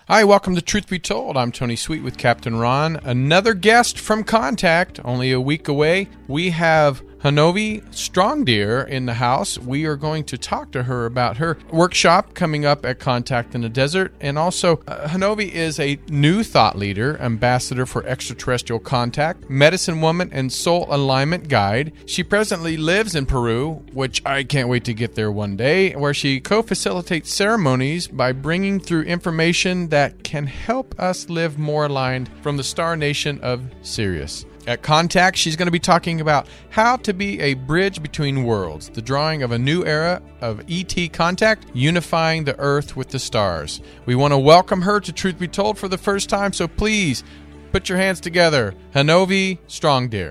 Hi, welcome to Truth Be Told. I'm Tony Sweet with Captain Ron. Another guest from Contact, only a week away. We have Hanovi Strongdeer in the house. We are going to talk to her about her workshop coming up at Contact in the Desert. And also, Hanovi is a new thought leader, ambassador for extraterrestrial contact, medicine woman, and soul alignment guide. She presently lives in Peru, which I can't wait to get there one day, where she co-facilitates ceremonies by bringing through information that can help us live more aligned from the star nation of Sirius. At Contact, she's going to be talking about how to be a bridge between worlds, the drawing of a new era of ET contact, unifying the Earth with the stars. We want to welcome her to Truth Be Told for the first time, so please put your hands together. Hanovi Strongdeer.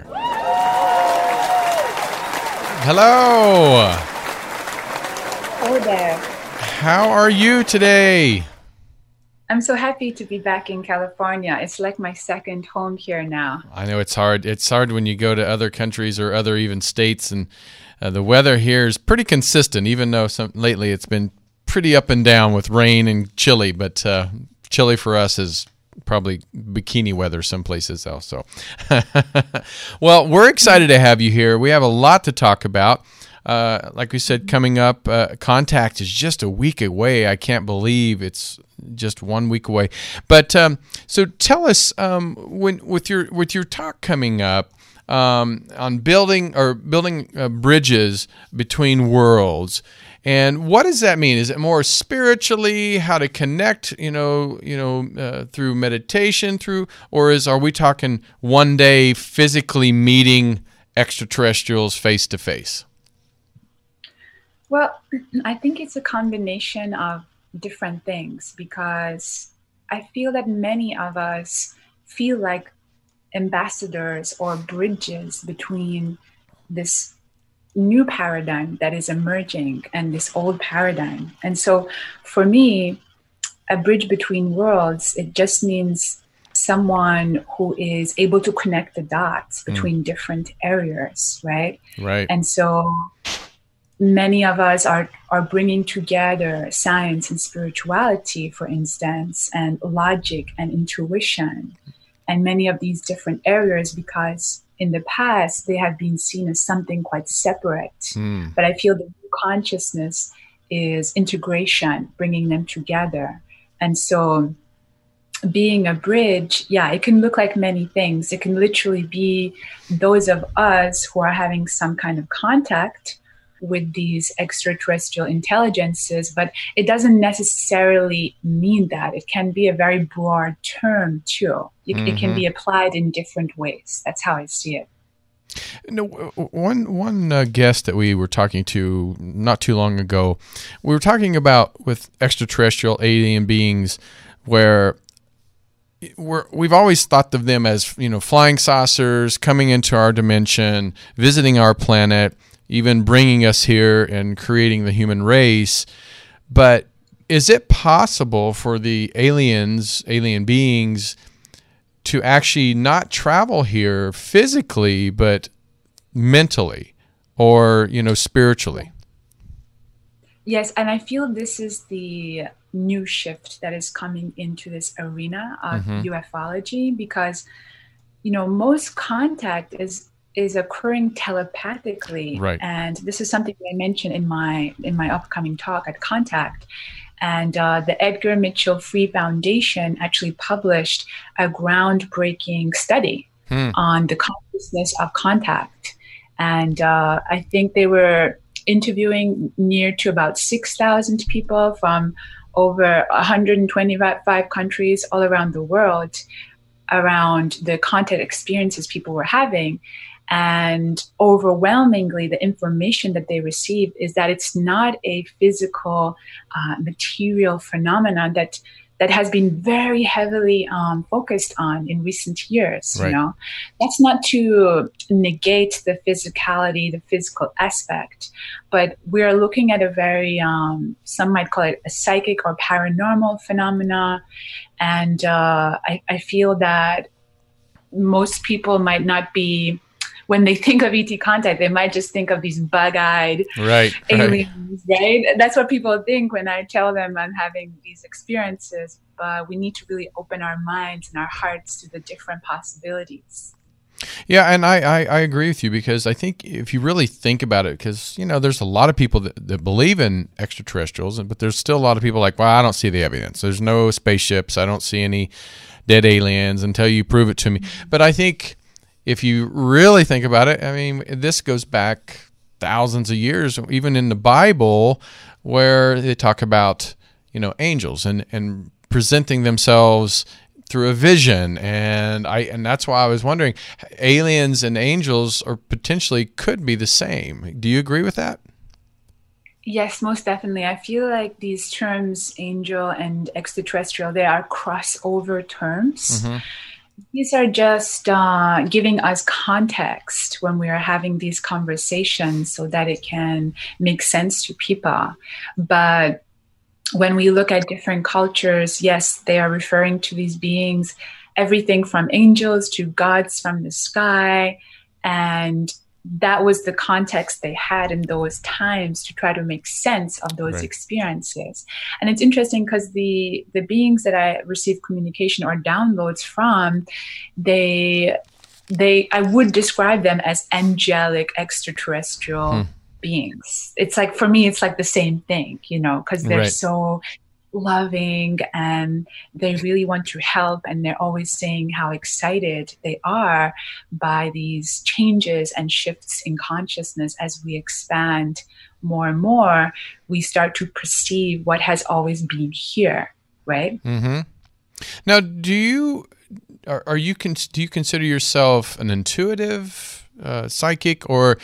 Hello. Hello there. How are you today? I'm so happy to be back in California. It's like my second home here now. I know it's hard. It's hard when you go to other countries or other even states, and the weather here is pretty consistent, even though lately it's been pretty up and down with rain and chilly. But chilly for us is probably bikini weather some places else. So, well, we're excited to have you here. We have a lot to talk about. Like we said, coming up, Contact is just a week away. I can't believe it's just 1 week away. But so tell us, with your talk coming up on building bridges between worlds, and what does that mean? Is it more spiritually, how to connect, through meditation, or are we talking one day physically meeting extraterrestrials face to face? Well, I think it's a combination of different things, because I feel that many of us feel like ambassadors or bridges between this new paradigm that is emerging and this old paradigm. And so for me, a bridge between worlds, it just means someone who is able to connect the dots between different areas, right? Right. And so many of us are bringing together science and spirituality, for instance, and logic and intuition, and many of these different areas, because in the past they have been seen as something quite separate. But I feel the new consciousness is integration, bringing them together. And so being a bridge, it can look like many things. It can literally be those of us who are having some kind of contact with these extraterrestrial intelligences, but it doesn't necessarily mean that. It can be a very broad term too. It can be applied in different ways. That's how I see it. One guest that we were talking to not too long ago, we were talking about with extraterrestrial alien beings, where we've always thought of them as flying saucers coming into our dimension, visiting our planet, even bringing us here and creating the human race. But is it possible for the alien beings, to actually not travel here physically, but mentally or, spiritually? Yes, and I feel this is the new shift that is coming into this arena of ufology, because, most contact is occurring telepathically. Right. And this is something that I mentioned in my upcoming talk at Contact. And the Edgar Mitchell Free Foundation actually published a groundbreaking study on the consciousness of contact. And I think they were interviewing near to about 6,000 people from over 125 countries all around the world around the contact experiences people were having. And overwhelmingly, the information that they received is that it's not a physical, material phenomenon that has been very heavily focused on in recent years. Right. That's not to negate the physicality, the physical aspect, but we're looking at a very, some might call it a psychic or paranormal phenomena. And I feel that most people might not be when they think of ET contact, they might just think of these bug-eyed aliens, right? That's what people think when I tell them I'm having these experiences. But we need to really open our minds and our hearts to the different possibilities. Yeah, and I agree with you, because I think if you really think about it, because, there's a lot of people that believe in extraterrestrials, but there's still a lot of people like, well, I don't see the evidence. There's no spaceships. I don't see any dead aliens until you prove it to me. But I think if you really think about it, I mean, this goes back thousands of years, even in the Bible, where they talk about, angels and presenting themselves through a vision, and that's why I was wondering, aliens and angels are potentially could be the same. Do you agree with that? Yes, most definitely. I feel like these terms, angel and extraterrestrial, they are crossover terms. Mm-hmm. These are just giving us context when we are having these conversations so that it can make sense to people. But when we look at different cultures, yes, they are referring to these beings, everything from angels to gods from the sky. And that was the context they had in those times to try to make sense of those experiences. And it's interesting because the beings that I receive communication or downloads from, I would describe them as angelic extraterrestrial beings. It's like, for me, it's like the same thing, because they're so loving and they really want to help, and they're always saying how excited they are by these changes and shifts in consciousness. As we expand more and more, we start to perceive what has always been here, right? Mm-hmm. Now, do you consider yourself an intuitive psychic, or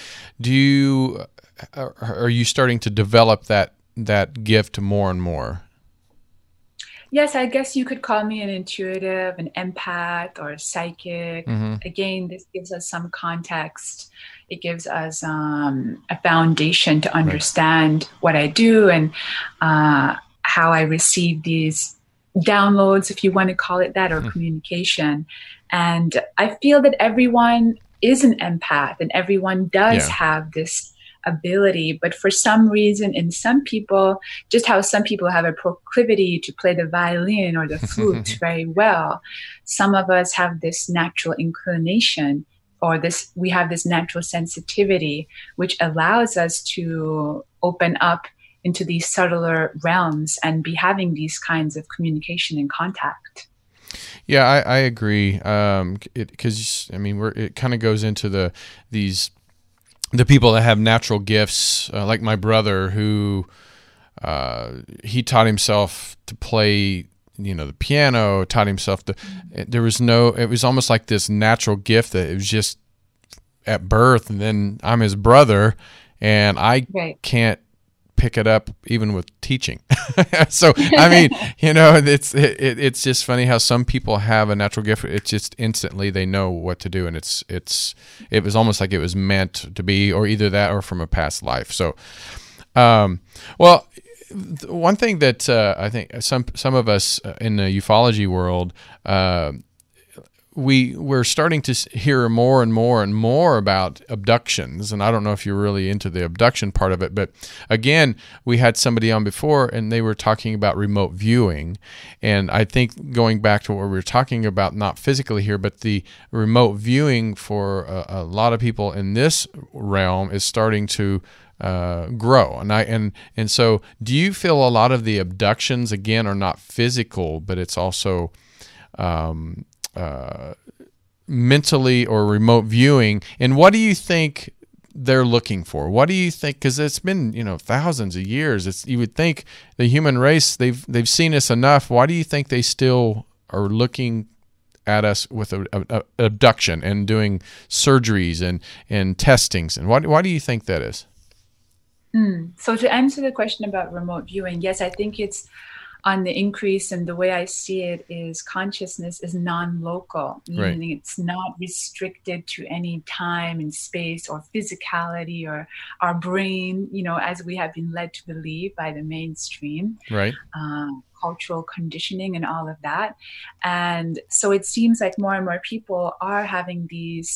are you starting to develop that gift more and more? Yes, I guess you could call me an intuitive, an empath, or a psychic. Mm-hmm. Again, this gives us some context. It gives us a foundation to understand what I do and how I receive these downloads, if you want to call it that, or communication. And I feel that everyone is an empath and everyone does have this ability, but for some reason, in some people, just how some people have a proclivity to play the violin or the flute very well, some of us have this natural inclination, or we have this natural sensitivity, which allows us to open up into these subtler realms and be having these kinds of communication and contact. Yeah, I agree. Because it kind of goes into the people that have natural gifts, like my brother, who he taught himself to play, the piano, taught himself it was almost like this natural gift that it was just at birth. And then I'm his brother, and I can't pick it up even with teaching. So, it's just funny how some people have a natural gift. It's just instantly they know what to do. And it was almost like it was meant to be, or either that or from a past life. So, one thing that I think some of us in the ufology world, we're starting to hear more and more and more about abductions, and I don't know if you're really into the abduction part of it, but again, we had somebody on before, and they were talking about remote viewing, and I think going back to what we were talking about, not physically here, but the remote viewing for a lot of people in this realm is starting to grow, and so, do you feel a lot of the abductions again are not physical, but it's also mentally or remote viewing? And what do you think they're looking for? What do you think? Because it's been thousands of years. You would think the human race, they've seen us enough. Why do you think they still are looking at us with a abduction and doing surgeries and testings? And why do you think that is? So to answer the question about remote viewing, yes, I think it's on the increase, and the way I see it is consciousness is non-local, meaning it's not restricted to any time and space or physicality or our brain, as we have been led to believe by the mainstream, cultural conditioning and all of that. And so it seems like more and more people are having these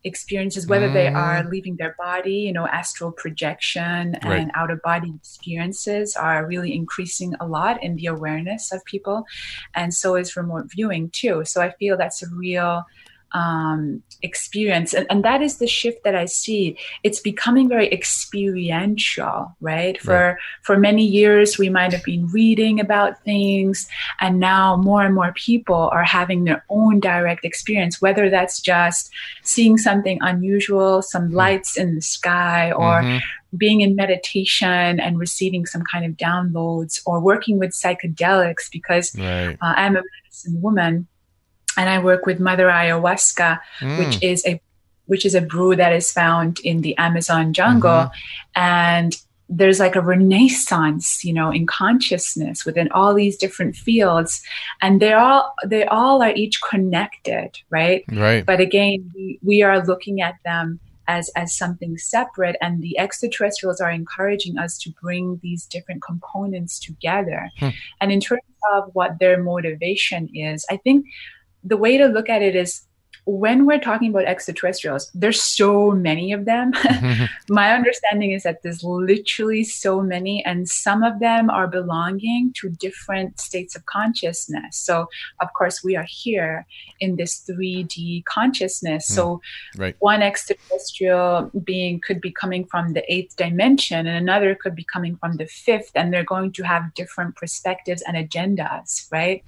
experiences, whether they are leaving their body, astral projection and out of body experiences are really increasing a lot in the awareness of people. And so is remote viewing too. So I feel that's a real experience. And that is the shift that I see. It's becoming very experiential, right? For many years, we might have been reading about things, and now more and more people are having their own direct experience, whether that's just seeing something unusual, some lights in the sky, or being in meditation and receiving some kind of downloads, or working with psychedelics, because I'm a medicine woman. And I work with Mother Ayahuasca, which is a brew that is found in the Amazon jungle. And there's like a renaissance, in consciousness within all these different fields. And they all are each connected, right? But again, we are looking at them as something separate, and the extraterrestrials are encouraging us to bring these different components together. And in terms of what their motivation is, I think the way to look at it is, when we're talking about extraterrestrials, there's so many of them. My understanding is that there's literally so many, and some of them are belonging to different states of consciousness. So, of course, we are here in this 3D consciousness. So one extraterrestrial being could be coming from the 8th dimension, and another could be coming from the 5th, and they're going to have different perspectives and agendas, right?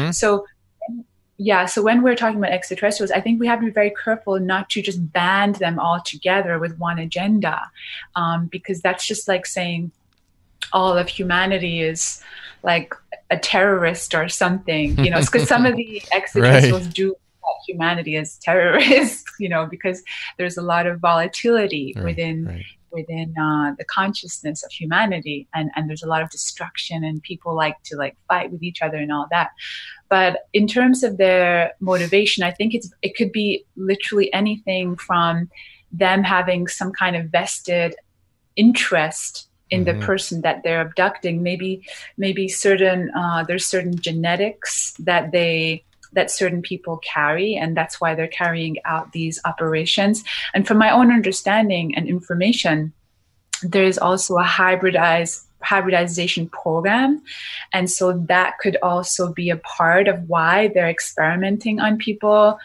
So when we're talking about extraterrestrials, I think we have to be very careful not to just band them all together with one agenda, because that's just like saying all of humanity is like a terrorist or something, because some of the extraterrestrials do call humanity as terrorists, because there's a lot of volatility within the consciousness of humanity, and there's a lot of destruction, and people like to fight with each other and all that. But in terms of their motivation, I think it could be literally anything from them having some kind of vested interest in the person that they're abducting. Maybe certain there's certain genetics that certain people carry, and that's why they're carrying out these operations. And from my own understanding and information, there is also a hybridization program. And so that could also be a part of why they're experimenting on people.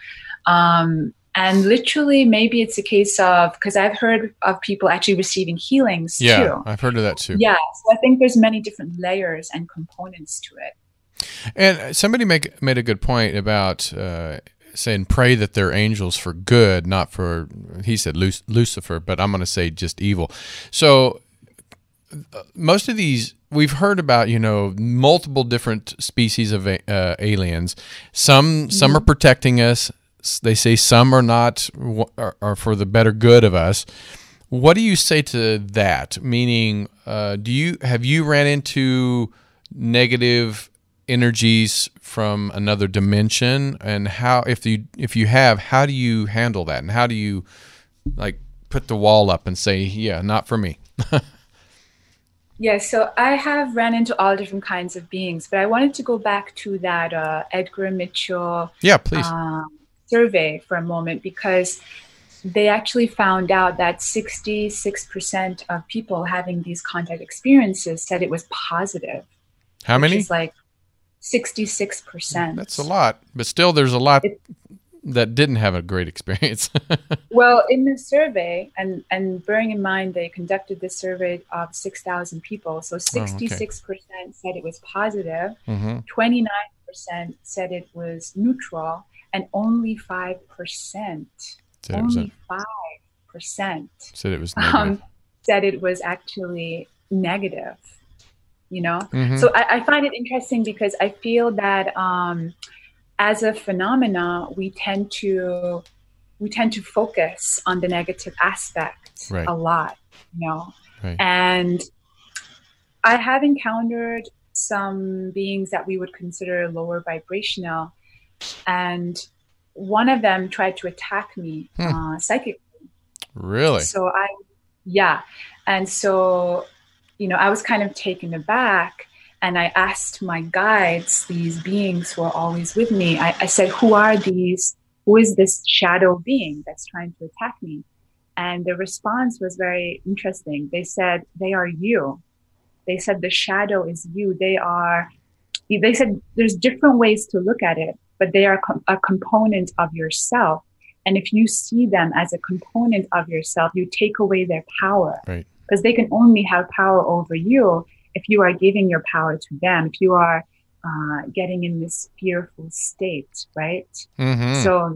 And literally, maybe it's a case of, because I've heard of people actually receiving healings too. Yeah, I've heard of that too. Yeah, so I think there's many different layers and components to it. And somebody made a good point about saying pray that they're angels for good, not for, he said Lucifer, but I'm going to say just evil. So most of these, we've heard about, multiple different species of aliens. Some are protecting us. They say some are not, are for the better good of us. What do you say to that? Meaning, have you ran into negative energies from another dimension, and how, if you have, how do you handle that, and how do you put the wall up and say, yeah, not for me? Yeah, so I have ran into all different kinds of beings, but I wanted to go back to that Edgar Mitchell survey for a moment, because they actually found out that 66% of people having these contact experiences said it was positive. How many? Which is 66%. That's a lot, but still there's a lot that didn't have a great experience. Well, in the survey, and bearing in mind they conducted this survey of 6,000 people, so 66% said it was positive, 29% said it was neutral, and only 5%, said it was negative. Said it was actually negative. So I find it interesting, because I feel that as a phenomena, we tend to focus on the negative aspect a lot, and I have encountered some beings that we would consider lower vibrational, and one of them tried to attack me psychically. Really? So and so I was kind of taken aback, and I asked my guides, these beings who are always with me, I said, who are these who is this shadow being that's trying to attack me? And the response was very interesting. They said, they are you. They said, the shadow is you. They said, there's different ways to look at it, but they are a component of yourself. And if you see them as a component of yourself, you take away their power. Right. Because they can only have power over you if you are giving your power to them, if you are getting in this fearful state, right? Mm-hmm. So,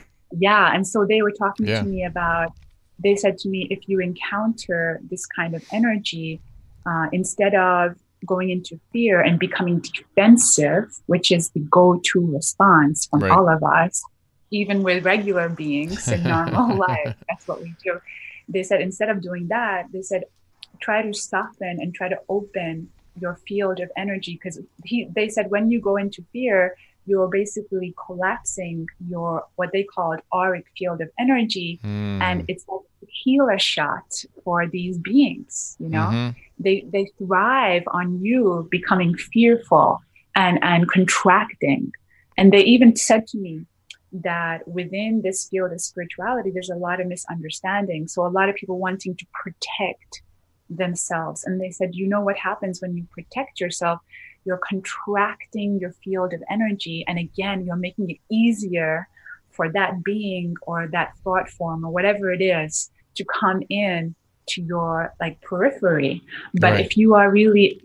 yeah. And so they were talking to me about, they said to me, if you encounter this kind of energy, instead of going into fear and becoming defensive, which is the go-to response from all of us, even with regular beings in normal life, that's what we do. They said, instead of doing that, they said, try to soften and try to open your field of energy. Because they said, when you go into fear, you're basically collapsing your, what they called auric field of energy. And it's like a healer shot for these beings, you know, they thrive on you becoming fearful and contracting. And they even said to me that within this field of spirituality, there's a lot of misunderstanding. So a lot of people wanting to protect themselves. And they said, you know what happens when you protect yourself? You're contracting your field of energy. And again, you're making it easier for that being or that thought form or whatever it is to come in to your like periphery. But if you are really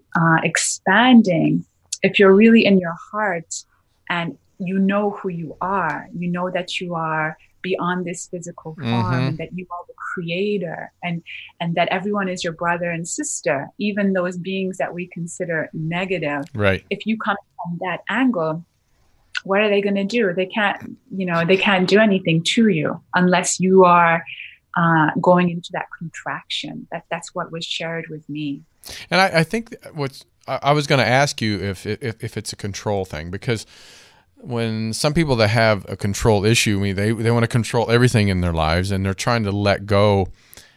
expanding, if you're really in your heart and you know who you are, you know that you are beyond this physical form, and that you are the creator, and that everyone is your brother and sister, even those beings that we consider negative. Right. If you come from that angle, what are they going to do? They can't, they can't do anything to you unless you are going into that contraction. That's what was shared with me. And I think I was going to ask you if it's a control thing, because when some people that have a control issue, they want to control everything in their lives and they're trying to let go.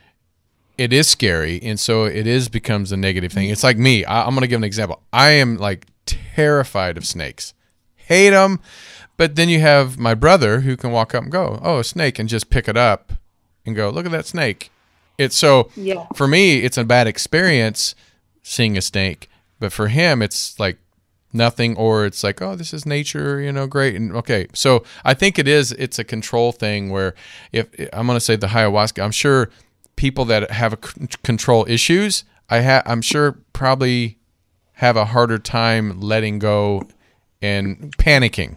It is scary, and so it becomes a negative thing. It's like me. I'm going to give an example. I am like terrified of snakes, hate them, but then you have my brother who can walk up and go, "Oh, a snake," and just pick it up and go, "Look at that snake." For me, it's a bad experience seeing a snake, but for him, it's like nothing, or it's like, oh, this is nature, great. And okay. So I think it's a control thing where if I'm going to say the ayahuasca, I'm sure people that have control issues, I'm sure probably have a harder time letting go and panicking.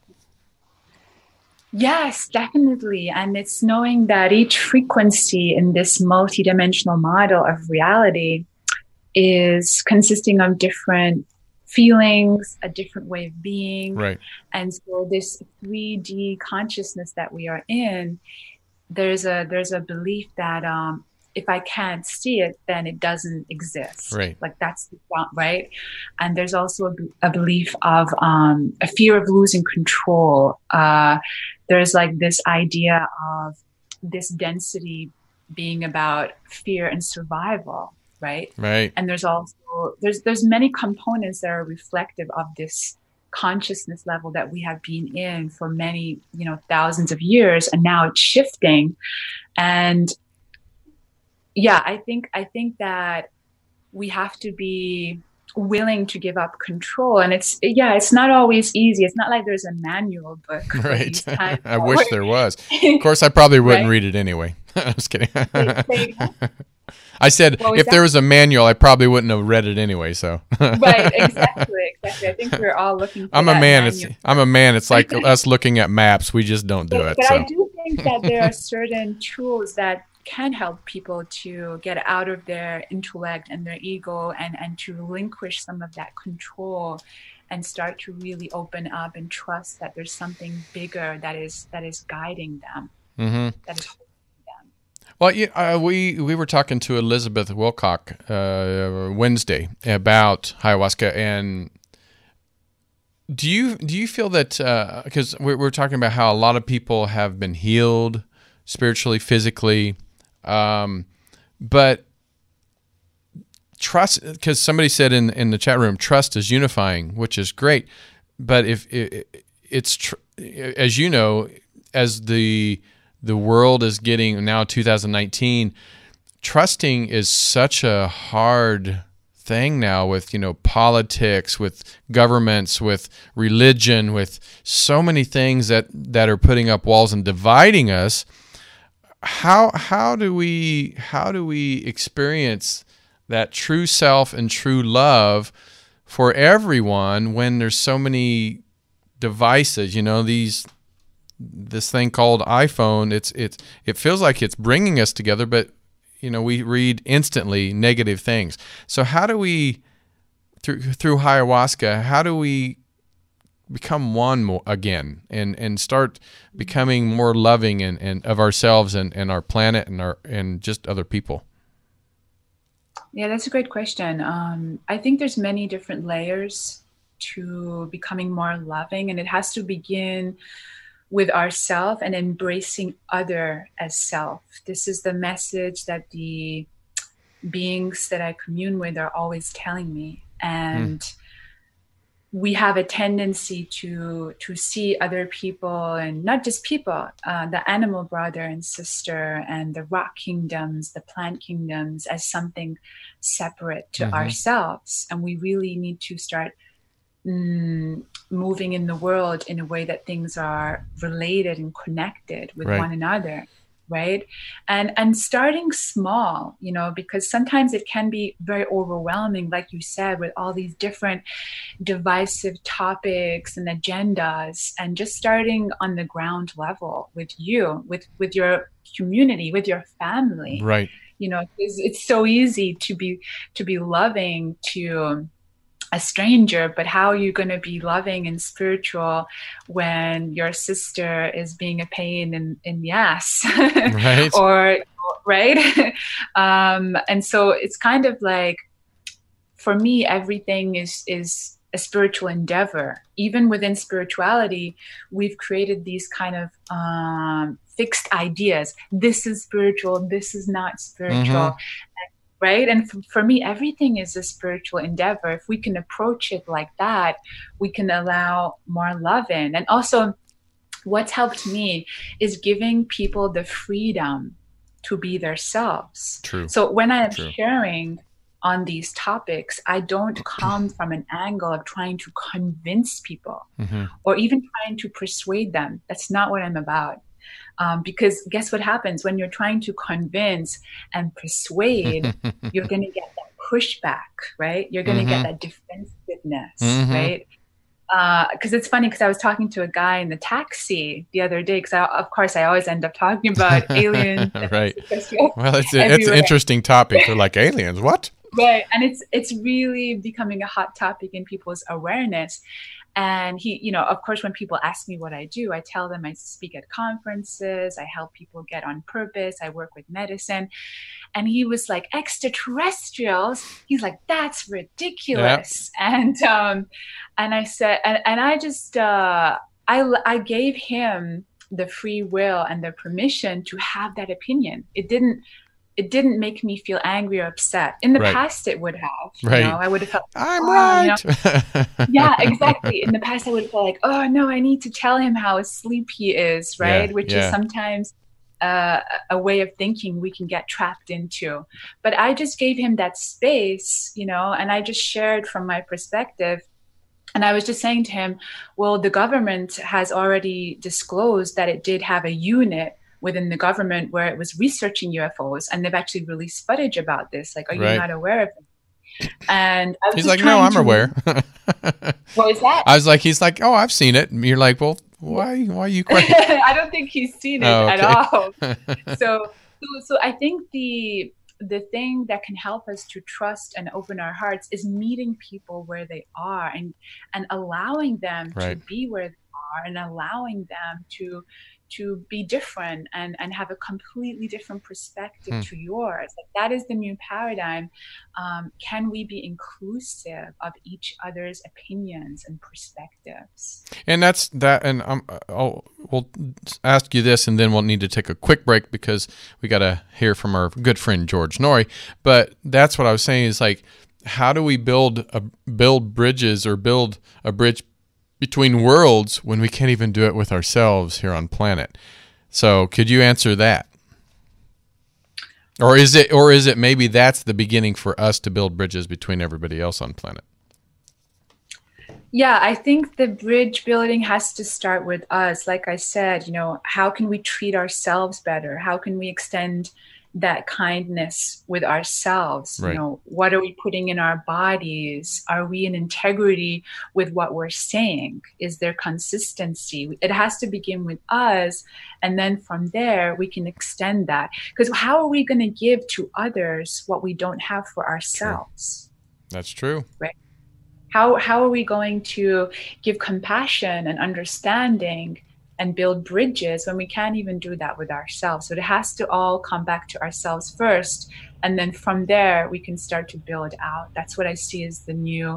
Yes, definitely. And it's knowing that each frequency in this multidimensional model of reality is consisting of different feelings, a different way of being. Right. And so this 3D consciousness that we are in, there's a belief that if I can't see it, then it doesn't exist. Right. Like that's right. And there's also a belief of a fear of losing control. There's like this idea of this density being about fear and survival. Right. And there's also there's many components that are reflective of this consciousness level that we have been in for many, thousands of years, and now it's shifting. And yeah, I think that we have to be willing to give up control, and it's not always easy. It's not like there's a manual book. Right. I wish there was. Of course, I probably wouldn't read it anyway. I was kidding. I said, if there was a manual, I probably wouldn't have read it anyway. So right, exactly. I think we're all looking for I'm a man. It's like us looking at maps. We just don't do it. But I do think that there are certain tools that can help people to get out of their intellect and their ego and to relinquish some of that control and start to really open up and trust that there's something bigger that is guiding them. That is. Well, we were talking to Elizabeth Wilcock Wednesday about ayahuasca, and do you feel that because we're talking about how a lot of people have been healed spiritually, physically, but trust, because somebody said in the chat room, trust is unifying, which is great, but if it's as you know, as the world is getting now 2019, trusting is such a hard thing now with, politics, with governments, with religion, with so many things that are putting up walls and dividing us. How do we experience that true self and true love for everyone when there's so many devices? This thing called iPhone. It feels like it's bringing us together, but we read instantly negative things. So how do we, through ayahuasca, how do we become one more again and start becoming more loving and of ourselves and our planet and just other people? Yeah, that's a great question. I think there's many different layers to becoming more loving, and it has to begin with ourself and embracing other as self. This is the message that the beings that I commune with are always telling me. And we have a tendency to see other people, and not just people, the animal brother and sister and the rock kingdoms, the plant kingdoms, as something separate to ourselves. And we really need to start moving in the world in a way that things are related and connected with one another, right? And starting small, because sometimes it can be very overwhelming, like you said, with all these different divisive topics and agendas, and just starting on the ground level with you, with your community, with your family, right? It's so easy to be loving to a stranger, but how are you going to be loving and spiritual when your sister is being a pain in the ass? Right. Right. And so it's kind of like, for me, everything is a spiritual endeavor. Even within spirituality, we've created these kind of fixed ideas. This is spiritual, this is not spiritual. Right. And for me, everything is a spiritual endeavor. If we can approach it like that, we can allow more love in. And also, what's helped me is giving people the freedom to be themselves. True. So when I'm sharing on these topics, I don't come from an angle of trying to convince people or even trying to persuade them. That's not what I'm about. Because guess what happens when you're trying to convince and persuade? You're going to get that pushback, right? You're going to get that defensiveness, right? Because it's funny, because I was talking to a guy in the taxi the other day, because of course I always end up talking about aliens. Right. Well, it's an interesting topic. They're like, aliens, what? Right. And it's really becoming a hot topic in people's awareness. And he, of course, when people ask me what I do, I tell them I speak at conferences, I help people get on purpose, I work with medicine. And he was like, extraterrestrials? He's like, that's ridiculous. Yep. And I said, and I just, I gave him the free will and the permission to have that opinion. It didn't make me feel angry or upset. In the past, it would have. Right. I would have felt, I'm right. Yeah, exactly. In the past, I would have felt like, oh, no, I need to tell him how asleep he is, right? Which is sometimes a way of thinking we can get trapped into. But I just gave him that space, and I just shared from my perspective. And I was just saying to him, well, the government has already disclosed that it did have a unit within the government where it was researching UFOs, and they've actually released footage about this. Like, are you not aware of it? And I was he's like, no, I'm aware. What was that? I was like, he's like, oh, I've seen it. And you're like, well, why are you questioning? I don't think he's seen it at all. So I think the thing that can help us to trust and open our hearts is meeting people where they are and allowing them to be where they are, and allowing them to be different and have a completely different perspective to yours. Like, that is the new paradigm. Can we be inclusive of each other's opinions and perspectives? And that's that. And we'll ask you this, and then we'll need to take a quick break because we got to hear from our good friend George Noory. But that's what I was saying is, like, how do we build bridges, or build a bridge between worlds when we can't even do it with ourselves here on planet. So could you answer that? Or is it maybe that's the beginning for us to build bridges between everybody else on planet? Yeah, I think the bridge building has to start with us. Like I said, how can we treat ourselves better? How can we extend that kindness with ourselves? Right. What are we putting in our bodies? Are we in integrity with what we're saying? Is there consistency? It has to begin with us. And then from there, we can extend that. Because how are we going to give to others what we don't have for ourselves? True. That's true. Right. How are we going to give compassion and understanding and build bridges when we can't even do that with ourselves? So it has to all come back to ourselves first. And then from there, we can start to build out. That's what I see as the new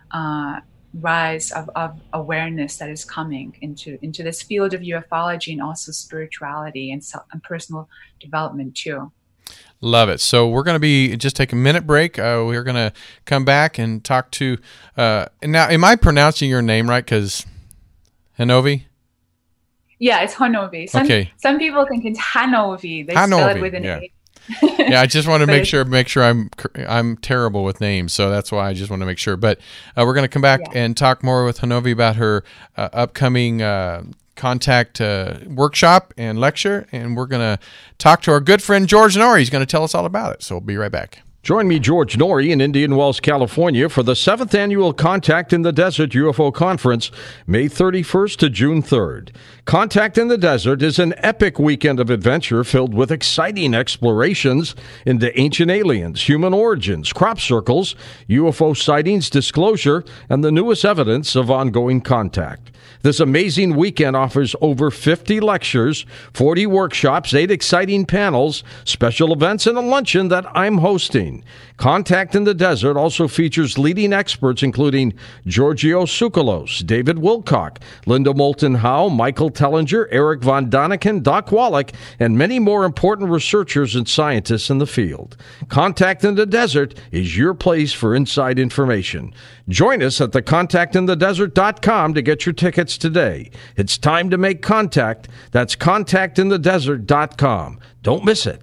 rise of awareness that is coming into this field of ufology and also spirituality and personal development too. Love it. So we're going to be just take a minute break. We're going to come back and talk to. Now, am I pronouncing your name right? Because Hanovi. Yeah, it's Hanovi. Some people think it's Hanovi. They spell it with an A. Yeah, I just want to make sure I'm terrible with names, so that's why I just want to make sure. But we're going to come back and talk more with Hanovi about her upcoming contact workshop and lecture, and we're going to talk to our good friend George Noory. He's going to tell us all about it. So we'll be right back. Join me, George Noory, in Indian Wells, California, for the 7th Annual Contact in the Desert UFO Conference, May 31st to June 3rd. Contact in the Desert is an epic weekend of adventure filled with exciting explorations into ancient aliens, human origins, crop circles, UFO sightings, disclosure, and the newest evidence of ongoing contact. This amazing weekend offers over 50 lectures, 40 workshops, 8 exciting panels, special events, and a luncheon that I'm hosting. Contact in the Desert also features leading experts including Giorgio Tsoukalos, David Wilcock, Linda Moulton Howe, Michael Tellinger, Eric von Daniken, Doc Wallach, and many more important researchers and scientists in the field. Contact in the Desert is your place for inside information. Join us at thecontactinthedesert.com to get your tickets today. It's time to make contact. That's contactinthedesert.com. Don't miss it.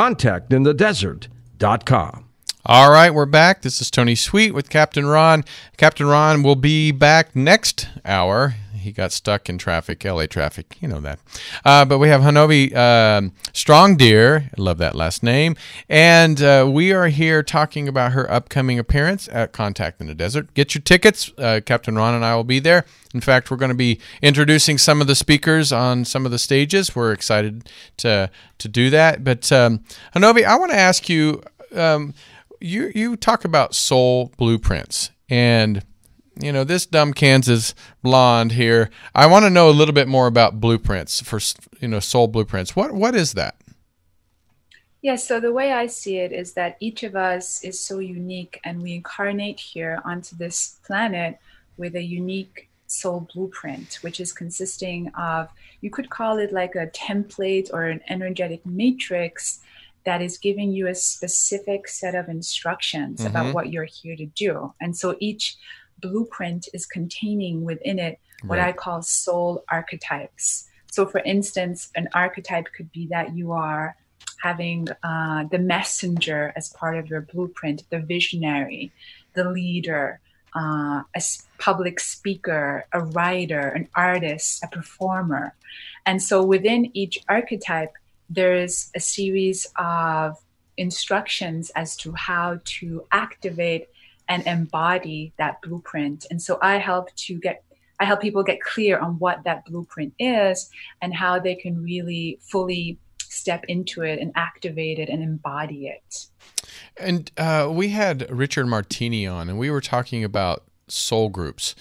Contactinthedesert.com. All right, we're back. This is Tony Sweet with Captain Ron. Captain Ron will be back next hour. He got stuck in traffic, LA traffic, you know that. But we have Hanovi Strong Deer, I love that last name, and we are here talking about her upcoming appearance at Contact in the Desert. Get your tickets. Captain Ron and I will be there. In fact, we're going to be introducing some of the speakers on some of the stages. We're excited to do that. But Hanovi, I want to ask you, you talk about soul blueprints, and this dumb Kansas blonde here. I want to know a little bit more about blueprints for, soul blueprints. What is that? Yeah, so the way I see it is that each of us is so unique, and we incarnate here onto this planet with a unique soul blueprint, which is consisting of, you could call it like a template or an energetic matrix that is giving you a specific set of instructions about what you're here to do. And so each blueprint is containing within it what I call soul archetypes. So for instance, an archetype could be that you are having the messenger as part of your blueprint, the visionary, the leader, a public speaker, a writer, an artist, a performer. And so within each archetype, there is a series of instructions as to how to activate and embody that blueprint. And so I help people get clear on what that blueprint is and how they can really fully step into it and activate it and embody it. And we had Richard Martini on, and we were talking about soul groups.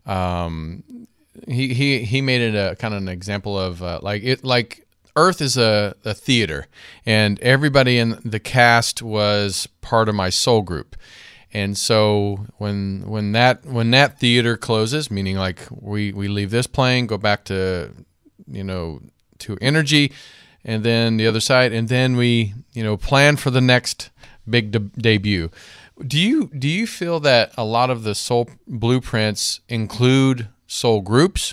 He made it a kind of an example of like Earth is a theater, and everybody in the cast was part of my soul group. And so when that theater closes, meaning like we leave this plane, go back to to energy, and then the other side, and then we plan for the next big debut. Do you feel that a lot of the soul blueprints include soul groups?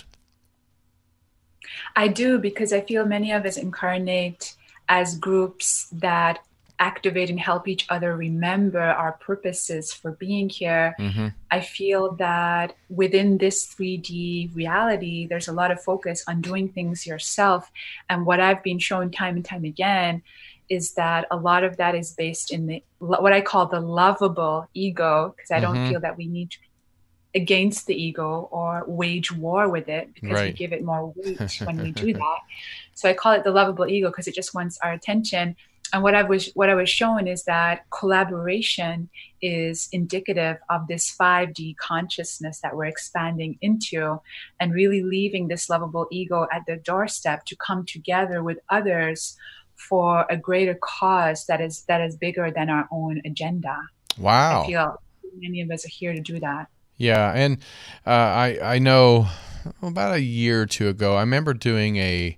I do, because I feel many of us incarnate as groups that activate and help each other remember our purposes for being here. I feel that within this 3D reality, there's a lot of focus on doing things yourself. And what I've been shown time and time again is that a lot of that is based in what I call the lovable ego, because I don't feel that we need to be against the ego or wage war with it, because we give it more weight when we do that. So I call it the lovable ego because it just wants our attention. And what I was shown is that collaboration is indicative of this 5D consciousness that we're expanding into, and really leaving this lovable ego at the doorstep to come together with others for a greater cause that is bigger than our own agenda. Wow. I feel many of us are here to do that. Yeah, and I know about a year or two ago, I remember doing a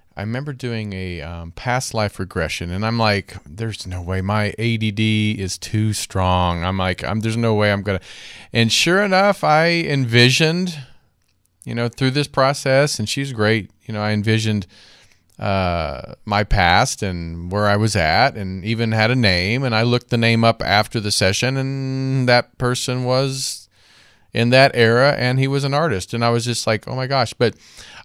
past life regression, and I'm like, there's no way, my ADD is too strong. I'm like, there's no way I'm gonna. And sure enough, I envisioned, through this process, and she's great. I envisioned my past and where I was at, and even had a name. And I looked the name up after the session, and that person was in that era, and he was an artist. And I was just like, oh my gosh. But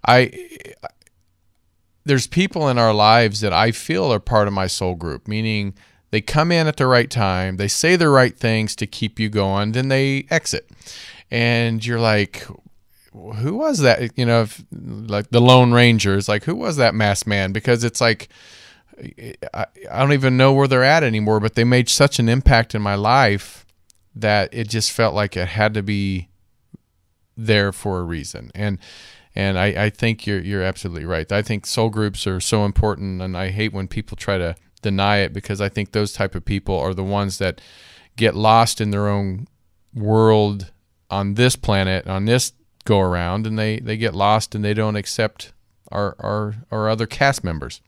there's people in our lives that I feel are part of my soul group, meaning they come in at the right time, they say the right things to keep you going, then they exit. And you're like, who was that? Like the Lone Ranger is like, who was that masked man? Because it's like, I don't even know where they're at anymore, but they made such an impact in my life that it just felt like it had to be there for a reason. And I think you're absolutely right. I think soul groups are so important, and I hate when people try to deny it, because I think those type of people are the ones that get lost in their own world on this planet, on this go around, and they get lost and they don't accept our other cast members.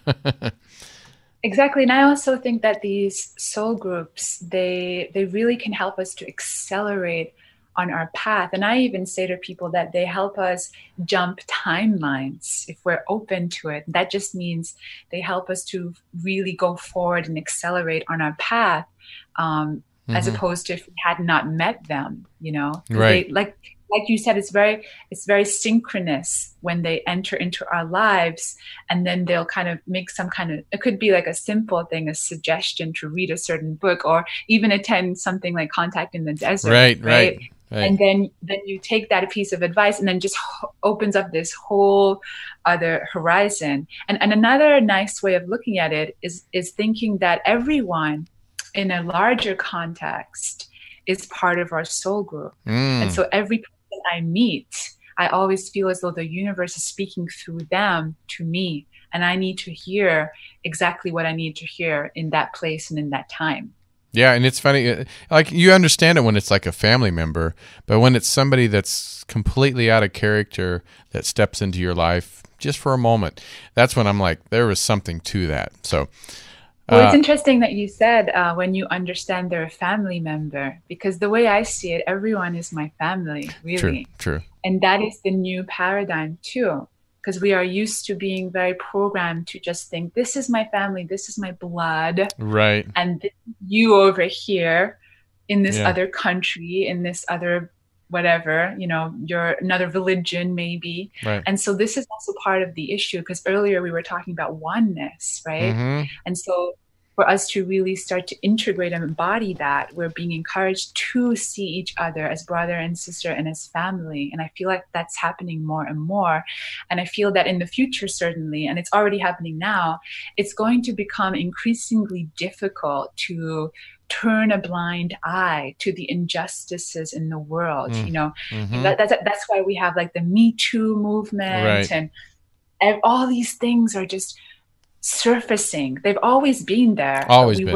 Exactly. And I also think that these soul groups, they really can help us to accelerate on our path. And I even say to people that they help us jump timelines if we're open to it. That just means they help us to really go forward and accelerate on our path, as opposed to if we had not met them, Right. They, like you said, it's very synchronous when they enter into our lives, and then they'll kind of make some kind of, it could be like a simple thing, a suggestion to read a certain book, or even attend something like Contact in the Desert. Right. And then you take that piece of advice, and then just opens up this whole other horizon. And another nice way of looking at it is thinking that everyone in a larger context is part of our soul group. And so every person I meet, I always feel as though the universe is speaking through them to me, and I need to hear exactly what I need to hear in that place and in that time. Yeah, and it's funny, like you understand it when it's like a family member, but when it's somebody that's completely out of character that steps into your life just for a moment, that's when I'm like, there was something to that. So, well, it's interesting that you said when you understand they're a family member, because the way I see it, everyone is my family, really. True. And that is the new paradigm too, because we are used to being very programmed to just think, this is my family, this is my blood. Right. And you over here in this other country, in this other whatever, you're another religion maybe. Right. And so this is also part of the issue, because earlier we were talking about oneness, right? And so for us to really start to integrate and embody that, we're being encouraged to see each other as brother and sister and as family. And I feel like that's happening more and more. And I feel that in the future, certainly, and it's already happening now, it's going to become increasingly difficult to turn a blind eye to the injustices in the world. That's why we have like the Me Too movement, and all these things are just surfacing. They've always been there.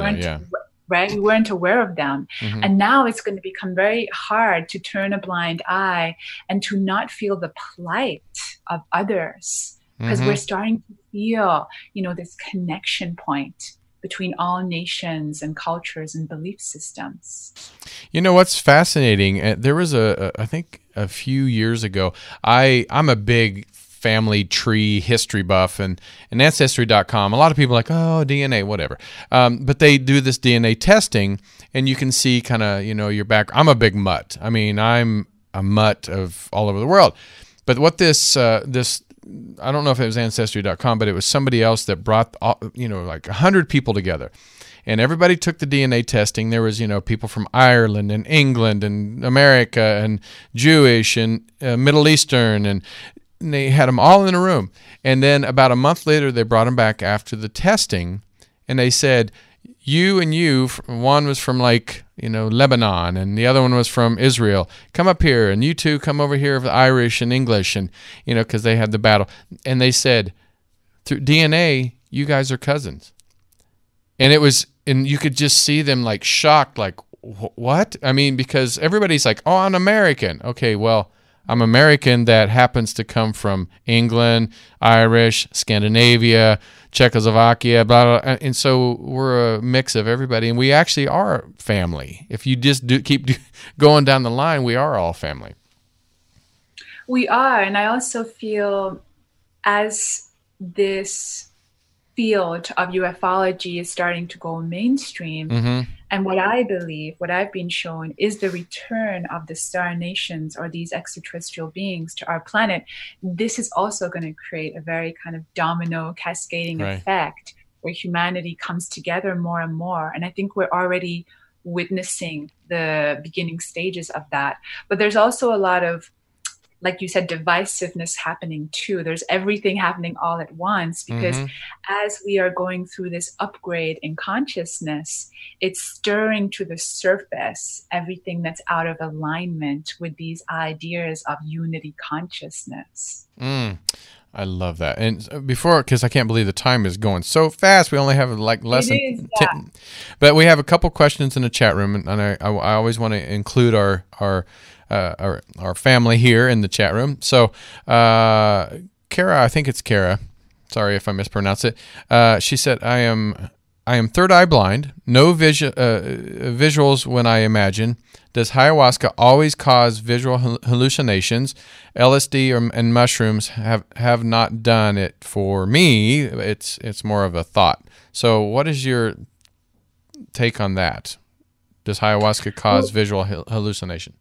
Right? We weren't aware of them. And now it's going to become very hard to turn a blind eye and to not feel the plight of others, because we're starting to feel, this connection point between all nations and cultures and belief systems. What's fascinating, there was I think a few years ago. I'm a big family tree history buff, and Ancestry.com, a lot of people are like, oh, DNA, whatever. But they do this DNA testing, and you can see kind of, your back. I'm a big mutt. I mean, I'm a mutt of all over the world. But what this I don't know if it was Ancestry.com, but it was somebody else that brought, like 100 people together. And everybody took the DNA testing. There was, people from Ireland and England and America and Jewish and Middle Eastern, and they had them all in a room. And then about a month later, they brought them back after the testing, and they said, you and you, one was from Lebanon, and the other one was from Israel. Come up here, and you two come over here with Irish and English, and, because they had the battle. And they said, through DNA, you guys are cousins. And you could just see them like shocked, like, what? I mean, because everybody's like, oh, I'm American. Okay, well, I'm American that happens to come from England, Irish, Scandinavia, Czechoslovakia, blah, blah. And so we're a mix of everybody, and we actually are family. If you just keep going down the line, we are all family. We are, and I also feel as this field of ufology is starting to go mainstream, mm-hmm. and what I believe, what I've been shown, is the return of the star nations or these extraterrestrial beings to our planet. This is also going to create a very kind of domino cascading effect where humanity comes together more and more. And I think we're already witnessing the beginning stages of that. But there's also a lot of, like you said, divisiveness happening too. There's everything happening all at once because mm-hmm. as we are going through this upgrade in consciousness, it's stirring to the surface everything that's out of alignment with these ideas of unity consciousness. I love that. And before, because I can't believe the time is going so fast, we only have like less than 10. But we have a couple questions in the chat room, and I always want to include our family here in the chat room. So, Kara, I think it's Kara. Sorry if I mispronounce it. She said, I am third eye blind, no visuals when I imagine. Does ayahuasca always cause visual hallucinations? LSD and mushrooms have not done it for me. It's more of a thought. So what is your take on that? Does ayahuasca cause visual hallucination?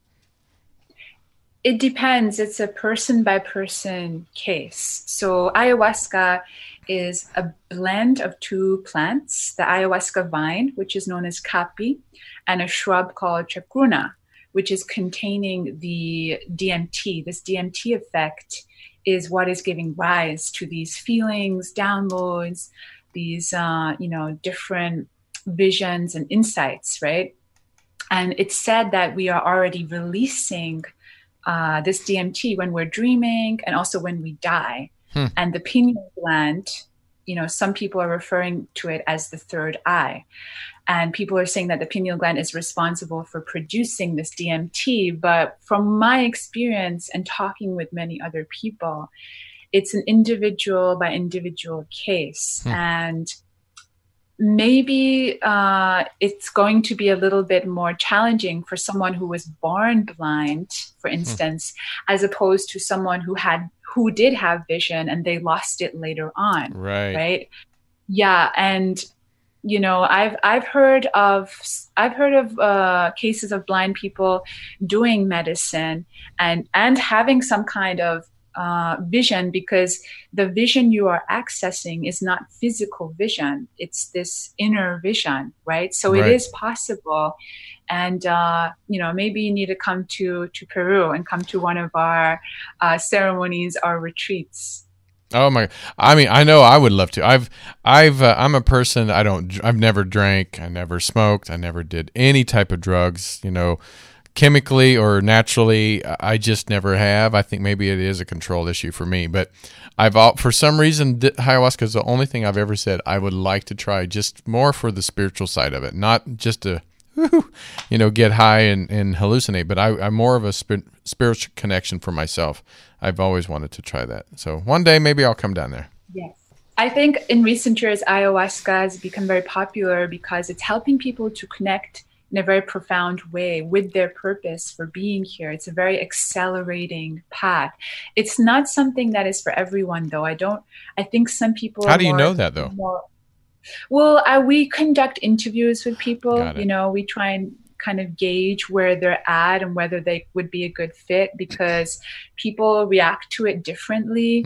It depends. It's a person by person case. So ayahuasca is a blend of two plants, the ayahuasca vine, which is known as kapi, and a shrub called chacruna, which is containing the DMT. This DMT effect is what is giving rise to these feelings, downloads, these different visions and insights, right? And it's said that we are already releasing this DMT when we're dreaming and also when we die. And the pineal gland, some people are referring to it as the third eye. And people are saying that the pineal gland is responsible for producing this DMT. But from my experience and talking with many other people, it's an individual by individual case. And maybe it's going to be a little bit more challenging for someone who was born blind, for instance, as opposed to someone who did have vision and they lost it later on. Right. Yeah. And, I've heard of cases of blind people doing medicine and having some kind of vision, because the vision you are accessing is not physical vision. It's this inner vision, right? So it is possible. And, maybe you need to come to Peru and come to one of our ceremonies or retreats. Oh my! I mean, I know I would love to. I'm a person. I've never drank. I never smoked. I never did any type of drugs. Chemically or naturally, I just never have. I think maybe it is a control issue for me. But for some reason, ayahuasca is the only thing I've ever said I would like to try, just more for the spiritual side of it, not just to, get high and hallucinate. But I'm more of a spiritual connection for myself. I've always wanted to try that. So one day maybe I'll come down there. Yes. I think in recent years, ayahuasca has become very popular because it's helping people to connect in a very profound way with their purpose for being here. It's a very accelerating path. It's not something that is for everyone, though. I think some people How do you know that, though? We conduct interviews with people. We try and kind of gauge where they're at and whether they would be a good fit, because people react to it differently.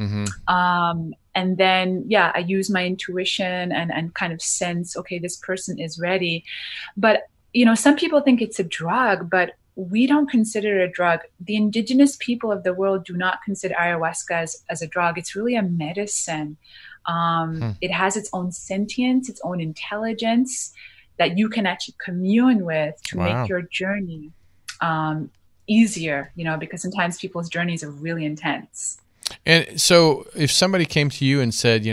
And then, I use my intuition and kind of sense, okay, this person is ready. But, some people think it's a drug, but we don't consider it a drug. The indigenous people of the world do not consider ayahuasca as a drug. It's really a medicine. It has its own sentience, its own intelligence that you can actually commune with to make your journey easier, because sometimes people's journeys are really intense. And so, if somebody came to you and said,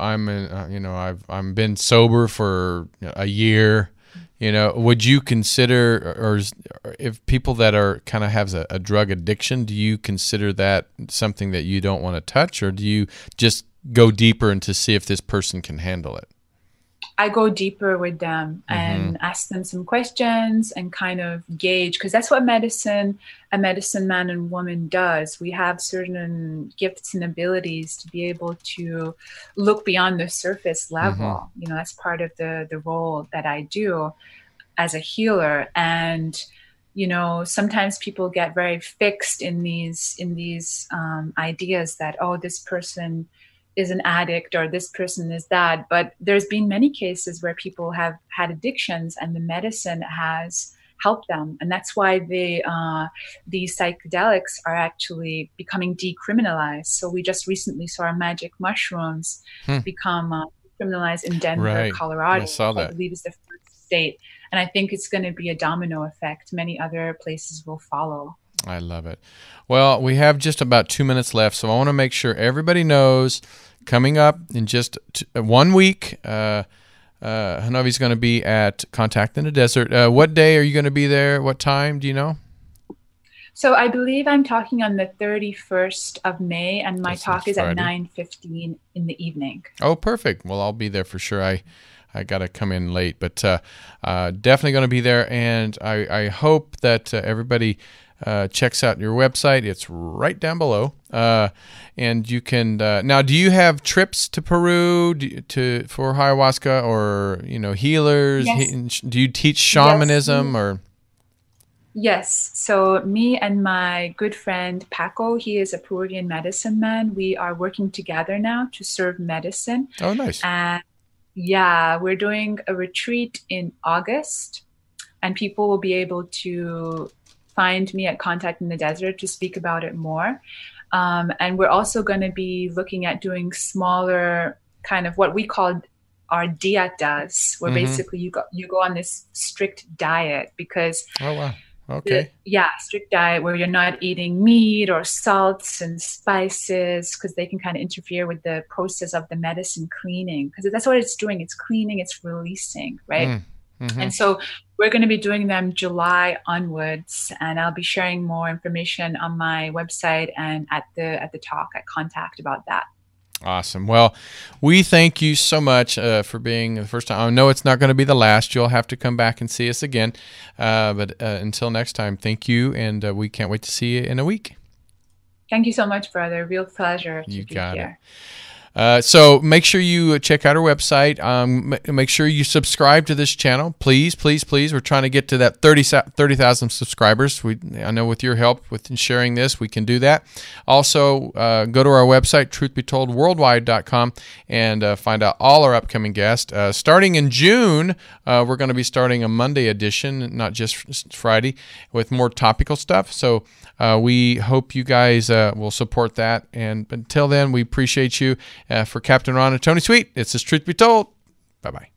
I've been sober for a year, would you consider, or if people that are kind of have a drug addiction, do you consider that something that you don't want to touch, or do you just go deeper and to see if this person can handle it? I go deeper with them and ask them some questions and kind of gauge, because that's what a medicine man and woman does. We have certain gifts and abilities to be able to look beyond the surface level. That's part of the role that I do as a healer. And sometimes people get very fixed in these ideas that, oh, this person is an addict or this person is that. But there's been many cases where people have had addictions and the medicine has helped them. And that's why these psychedelics are actually becoming decriminalized. So we just recently saw magic mushrooms become criminalized in Denver, Colorado. I saw that. I believe is the first state. And I think it's going to be a domino effect. Many other places will follow. I love it. Well, we have just about 2 minutes left, so I want to make sure everybody knows, coming up in just 1 week, Hanovi's going to be at Contact in the Desert. What day are you going to be there? What time? Do you know? So I believe I'm talking on the 31st of May, and my talk is at 9:15 in the evening. Oh, perfect. Well, I'll be there for sure. I got to come in late, but definitely going to be there, and I hope that everybody checks out your website. It's right down below. And you can now. Do you have trips to Peru for ayahuasca, or healers? Yes. Do you teach shamanism or? Yes. So me and my good friend Paco, he is a Peruvian medicine man. We are working together now to serve medicine. Oh, nice. And we're doing a retreat in August, and people will be able to find me at Contact in the Desert to speak about it more. And we're also going to be looking at doing smaller, kind of what we call our dietas, where basically you go on this strict diet, because strict diet where you're not eating meat or salts and spices, because they can kind of interfere with the process of the medicine cleaning, because that's what it's doing. It's cleaning, it's releasing, right? And so we're going to be doing them July onwards, and I'll be sharing more information on my website and at the talk at Contact about that. Awesome. Well, we thank you so much for being the first time. I know it's not going to be the last. You'll have to come back and see us again. But until next time, thank you, and we can't wait to see you in a week. Thank you so much, brother. Real pleasure to be here. You got it. So make sure you check out our website. Make sure you subscribe to this channel. Please, please, please. We're trying to get to that 30,000 subscribers. I know with your help with sharing this, we can do that. Also, go to our website, truthbetoldworldwide.com, and find out all our upcoming guests. Starting in June, we're going to be starting a Monday edition, not just Friday, with more topical stuff. So we hope you guys will support that. And until then, we appreciate you. For Captain Ron and Tony Sweet, it's Truth Be Told. Bye-bye.